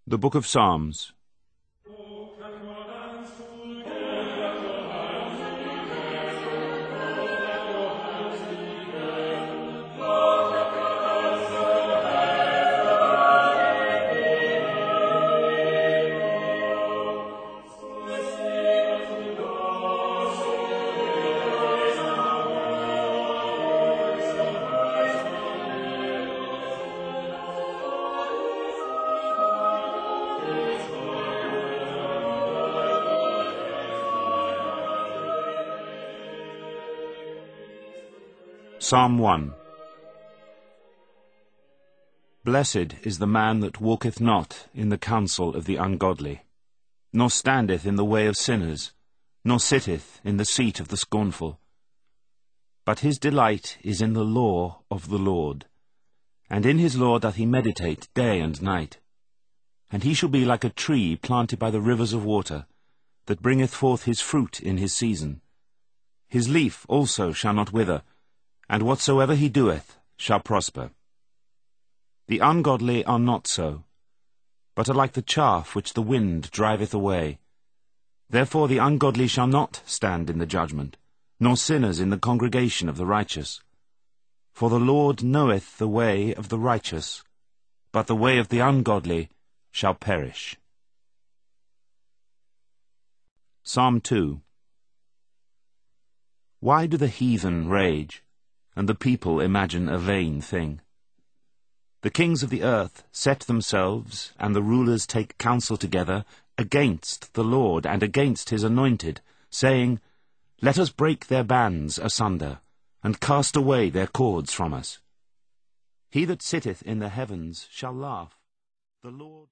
The Book of Psalms. Psalm 1. Blessed is the man that walketh not in the counsel of the ungodly, nor standeth in the way of sinners, nor sitteth in the seat of the scornful. But his delight is in the law of the Lord, and in his law doth he meditate day and night. And he shall be like a tree planted by the rivers of water, that bringeth forth his fruit in his season. His leaf also shall not wither, and whatsoever he doeth shall prosper. The ungodly are not so, but are like the chaff which the wind driveth away. Therefore the ungodly shall not stand in the judgment, nor sinners in the congregation of the righteous. For the Lord knoweth the way of the righteous, but the way of the ungodly shall perish. Psalm 2. Why do the heathen rage, and the people imagine a vain thing? The kings of the earth set themselves, and the rulers take counsel together against the Lord and against his anointed, saying, Let us break their bands asunder, and cast away their cords from us. He that sitteth in the heavens shall laugh. The Lord